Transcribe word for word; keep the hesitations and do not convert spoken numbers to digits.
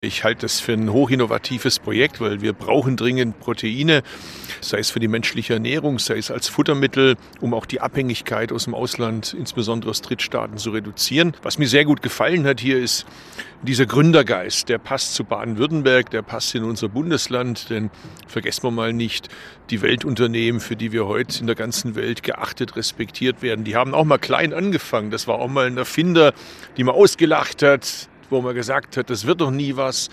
Ich halte das für ein hochinnovatives Projekt, weil wir brauchen dringend Proteine, sei es für die menschliche Ernährung, sei es als Futtermittel, um auch die Abhängigkeit aus dem Ausland, insbesondere aus Drittstaaten, zu reduzieren. Was mir sehr gut gefallen hat hier ist dieser Gründergeist, der passt zu Baden-Württemberg, der passt in unser Bundesland, denn vergessen wir mal nicht, die Weltunternehmen, für die wir heute in der ganzen Welt geachtet, respektiert werden, die haben auch mal klein angefangen. Das war auch mal ein Erfinder, die man ausgelacht hat, wo man gesagt hat, das wird doch nie was.